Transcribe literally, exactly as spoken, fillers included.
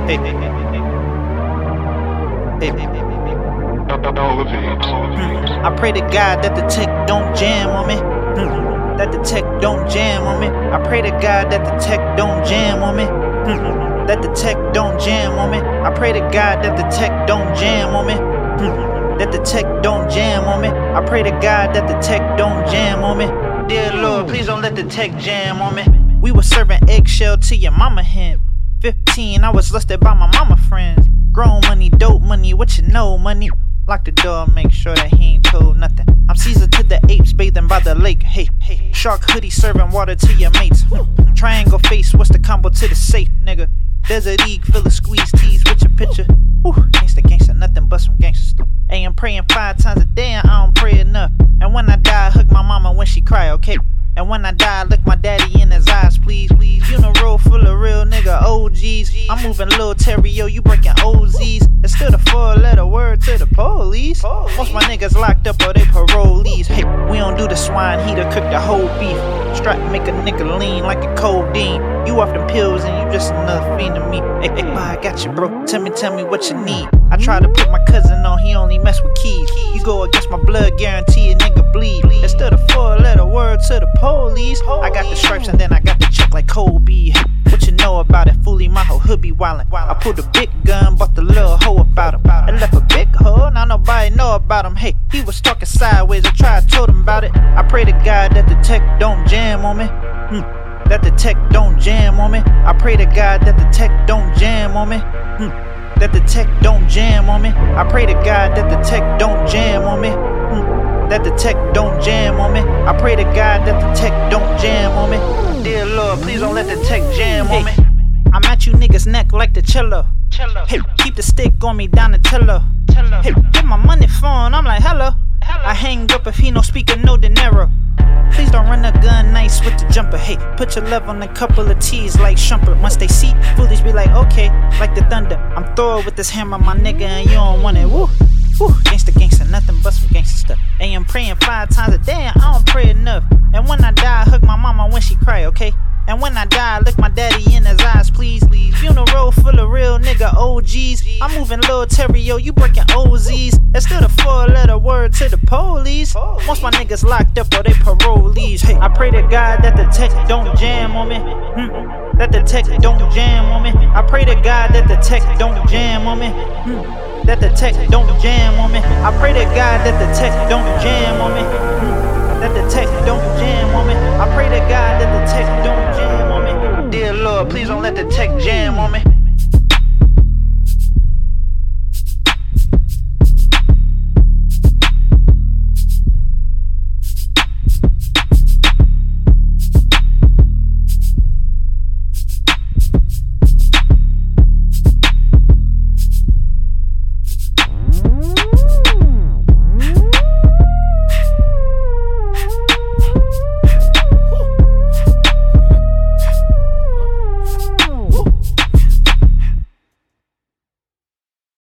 Hey, hey, hey, mm. I pray to God that the tech don't jam on me. Mm. That the tech don't jam on me. I pray to God that the tech don't jam on me. Mm. That the tech don't jam on me. I pray to God that the tech don't jam on me. Mm. That the tech don't jam on me. I pray to God that the tech don't jam on me. Dear Lord, please don't let the tech jam on me. We was serving eggshell to your mama hen. fifteen, I was lusted by my mama friends. Grown money, dope money, what you know, money. Lock the door, make sure that he ain't told nothing. I'm Caesar to the apes, bathing by the lake. Hey, hey. Shark hoodie, serving water to your mates. Hmm. Triangle face, what's the combo to the safe, nigga? Desert Eagle, fill of squeeze tees with your picture. Woo, gangsta, gangsta, nothing but some gangsta. Hey, I'm praying five times a day and I don't pray enough. And when I die, I hug my mama when she cry, okay? And when I die, I look my daddy in his eyes, please, please. Funeral full of real nigga O Gs. I'm moving Lil Terrio, you breaking O Zs. It's still the four-letter word to the police. Most my niggas locked up or they parolees. Hey, we don't do the swine heater, cook the whole beef. Strap make a nigga lean like a codeine. You off them pills and you just another fiend to me. Hey, hey, I got you, bro. Tell me, tell me what you need. I try to put my cousin on, he only mess with keys. You go against my blood, guarantee a nigga bleed. Instead of four-letter word to the police. I got the stripes and then I got the check like Kobe. What you know about it? Foolie, my whole hood be wildin'. I pulled a big gun, bought the little hoe about him. I left a big hoe, now nobody know about him. Hey, he was talking sideways, I tried, told him about it. I pray to God that the tech don't jam on me. Hmm. That the tech don't jam on me. I pray to God that the tech don't jam on me. Hmm. That the tech don't jam on me. I pray to God that the tech don't jam on me. Hmm. That the tech don't jam on me. I pray to God that the tech don't jam on me. Dear Lord, please don't let the tech jam on me. I'm at you niggas' neck like the cello. Hey, keep the stick on me down the cello. Hey, get my money phone, I'm like hello. I hang up if he no speaker, no dinero. Please don't run a gun nice with the jumper. Hey, put your love on a couple of T's like Shumpert. Once they see, foolish be like, okay, like the thunder. I'm thorough with this hammer, my nigga, and you don't want it. Woo, woo, gangsta, gangsta, nothing but some gangsta stuff. Hey, I'm praying five times a day, and I don't pray enough. And when I die, I hug my mama when she cry, okay? And when I die, I look my daddy in his eyes, please, please. Funeral full of real nigga O Gs. I'm moving Lil Terrio, you breaking O Zs. It's still the four-letter word to the police. Most my niggas locked up or they parolees. Hey, I pray to God that the tech don't jam on me. Hmm. That the tech don't jam on me. I pray to God that the tech don't jam on me. Hmm. That the tech don't jam on me. I pray to God that the tech don't jam on me. Hmm. That the tech don't jam on me. I pray to God that the tech don't jam on me. Dear Lord, please don't let the tech jam on me.